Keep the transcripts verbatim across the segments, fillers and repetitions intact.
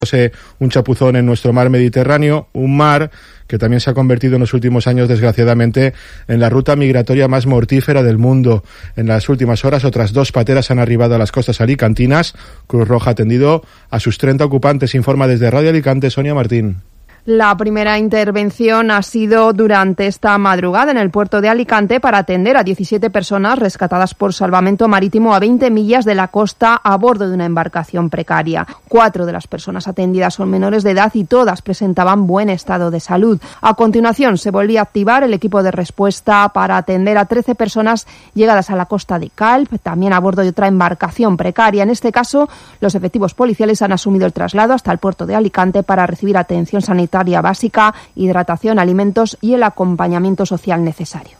un chapuzón en nuestro mar Mediterráneo, un mar que también se ha convertido en los últimos años, desgraciadamente, en la ruta migratoria más mortífera del mundo. En las últimas horas, otras dos pateras han arribado a las costas alicantinas. Cruz Roja ha atendido a sus treinta ocupantes, informa desde Radio Alicante Sonia Martín. La primera intervención ha sido durante esta madrugada en el puerto de Alicante para atender a diecisiete personas rescatadas por salvamento marítimo a veinte millas de la costa a bordo de una embarcación precaria. Cuatro de las personas atendidas son menores de edad y todas presentaban buen estado de salud. A continuación se volvía a activar el equipo de respuesta para atender a trece personas llegadas a la costa de Calp, también a bordo de otra embarcación precaria. En este caso, los efectivos policiales han asumido el traslado hasta el puerto de Alicante para recibir atención sanitaria básica, hidratación, alimentos y el acompañamiento social necesario.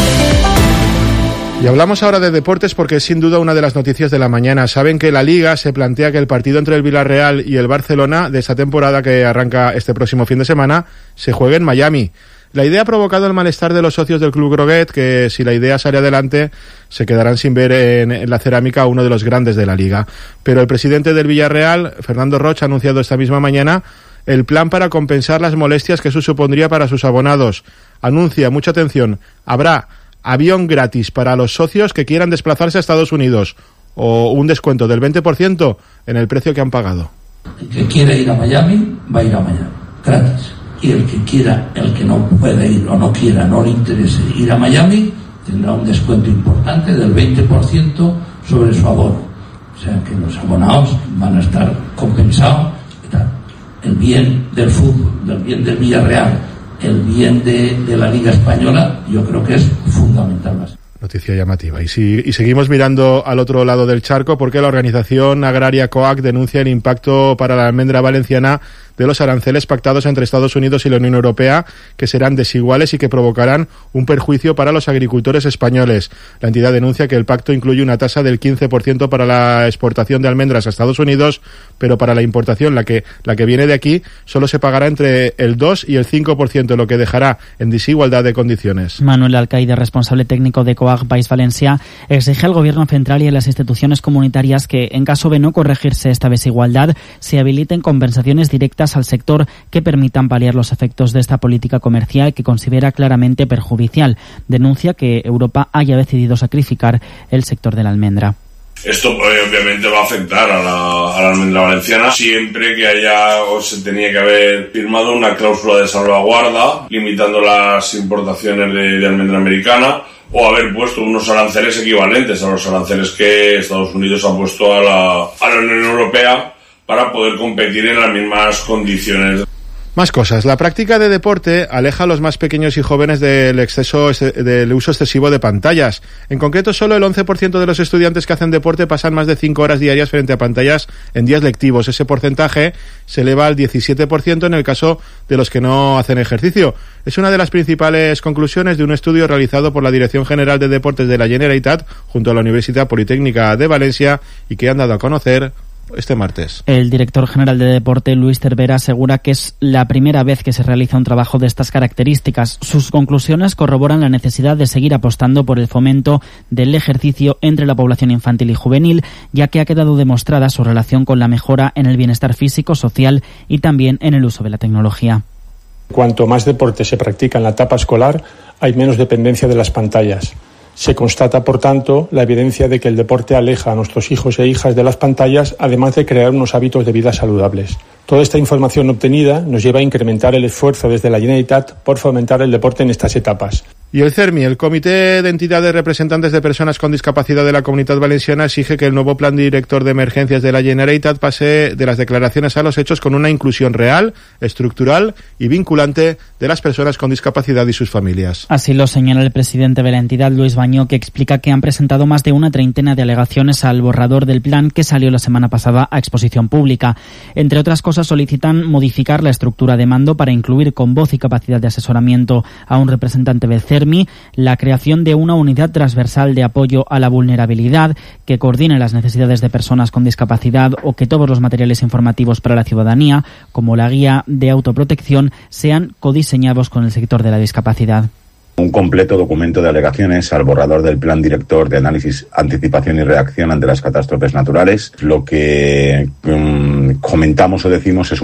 Y hablamos ahora de deportes porque es sin duda una de las noticias de la mañana. Saben que la Liga se plantea que el partido entre el Villarreal y el Barcelona de esta temporada que arranca este próximo fin de semana se juegue en Miami. La idea ha provocado el malestar de los socios del Club Groguet, que si la idea sale adelante se quedarán sin ver en, en la cerámica a uno de los grandes de la Liga. Pero el presidente del Villarreal, Fernando Roch, ha anunciado esta misma mañana el plan para compensar las molestias que eso supondría para sus abonados. Anuncia, mucha atención, habrá avión gratis para los socios que quieran desplazarse a Estados Unidos o un descuento del veinte por ciento en el precio que han pagado. El que quiera ir a Miami, va a ir a Miami, gratis. Y el que quiera, el que no pueda ir o no quiera, no le interese ir a Miami, tendrá un descuento importante del veinte por ciento sobre su abono. O sea que los abonados van a estar compensados. El bien del fútbol, del bien del Villarreal, el bien de, de la Liga Española, yo creo que es fundamental. Noticia llamativa. Y, si, y seguimos mirando al otro lado del charco porque la organización agraria COAC denuncia el impacto para la almendra valenciana de los aranceles pactados entre Estados Unidos y la Unión Europea, que serán desiguales y que provocarán un perjuicio para los agricultores españoles. La entidad denuncia que el pacto incluye una tasa del quince por ciento para la exportación de almendras a Estados Unidos, pero para la importación, la que, la que viene de aquí, solo se pagará entre el dos y el cinco por ciento, lo que dejará en desigualdad de condiciones. Manuel Alcaide, responsable técnico de COAC País Valencia, exige al Gobierno central y a las instituciones comunitarias que, en caso de no corregirse esta desigualdad, se habiliten compensaciones directas al sector que permitan paliar los efectos de esta política comercial que considera claramente perjudicial. Denuncia que Europa haya decidido sacrificar el sector de la almendra. Esto eh, obviamente va a afectar a la, a la almendra valenciana siempre que haya o se tenía que haber firmado una cláusula de salvaguarda limitando las importaciones de, de almendra americana o haber puesto unos aranceles equivalentes a los aranceles que Estados Unidos ha puesto a la, a la Unión Europea para poder competir en las mismas condiciones. Más cosas. La práctica de deporte aleja a los más pequeños y jóvenes del exceso del uso excesivo de pantallas. En concreto, solo el once por ciento de los estudiantes que hacen deporte pasan más de cinco horas diarias frente a pantallas en días lectivos. Ese porcentaje se eleva al diecisiete por ciento en el caso de los que no hacen ejercicio. Es una de las principales conclusiones de un estudio realizado por la Dirección General de Deportes de la Generalitat junto a la Universidad Politécnica de Valencia y que han dado a conocer este martes. El director general de deporte, Luis Cervera, asegura que es la primera vez que se realiza un trabajo de estas características. Sus conclusiones corroboran la necesidad de seguir apostando por el fomento del ejercicio entre la población infantil y juvenil, ya que ha quedado demostrada su relación con la mejora en el bienestar físico, social y también en el uso de la tecnología. Cuanto más deporte se practica en la etapa escolar, hay menos dependencia de las pantallas. Se constata, por tanto, la evidencia de que el deporte aleja a nuestros hijos e hijas de las pantallas, además de crear unos hábitos de vida saludables. Toda esta información obtenida nos lleva a incrementar el esfuerzo desde la Generalitat por fomentar el deporte en estas etapas. Y el CERMI, el Comité de Entidades Representantes de Personas con Discapacidad de la Comunidad Valenciana, exige que el nuevo Plan Director de Emergencias de la Generalitat pase de las declaraciones a los hechos con una inclusión real, estructural y vinculante de las personas con discapacidad y sus familias. Así lo señala el presidente de la entidad, Luis Bañó, que explica que han presentado más de una treintena de alegaciones al borrador del plan que salió la semana pasada a exposición pública. Entre otras cosas, solicitan modificar la estructura de mando para incluir con voz y capacidad de asesoramiento a un representante del CERMI, la creación de una unidad transversal de apoyo a la vulnerabilidad que coordine las necesidades de personas con discapacidad o que todos los materiales informativos para la ciudadanía, como la guía de autoprotección, sean codiseñados con el sector de la discapacidad. Un completo documento de alegaciones al borrador del Plan Director de Análisis, Anticipación y Reacción ante las Catástrofes Naturales. Lo que um, comentamos o decimos es